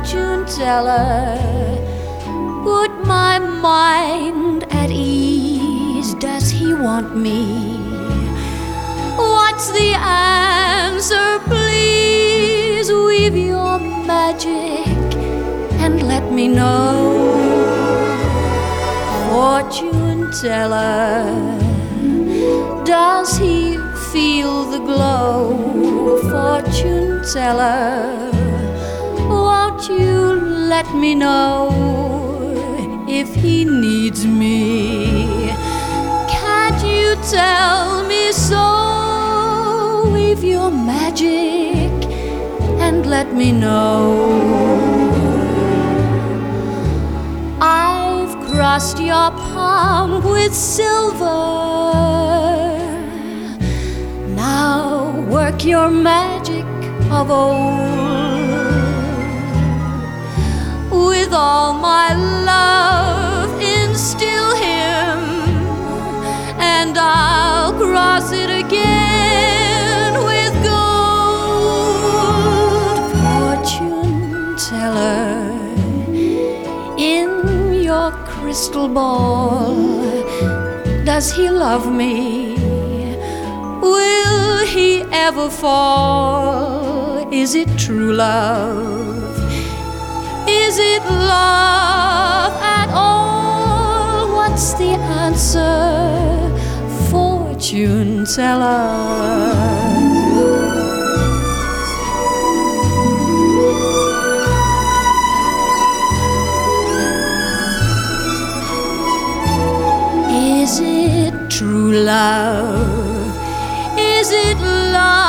fortune teller, put my mind at ease. Does he want me? What's the answer? Please weave your magic and let me know. Fortune teller, does he feel the glow? Fortune teller, won't you let me know if he needs me? Can't you tell me so? Weave your magic and let me know. I've crossed your palm with silver. Now work your magic of old. With all my love, instill him, and I'll cross it again with gold. Fortune teller, in your crystal ball, does he love me? Will he ever fall? Is it true love? Is it love at all? What's the answer, fortune teller? Is it true love? Is it love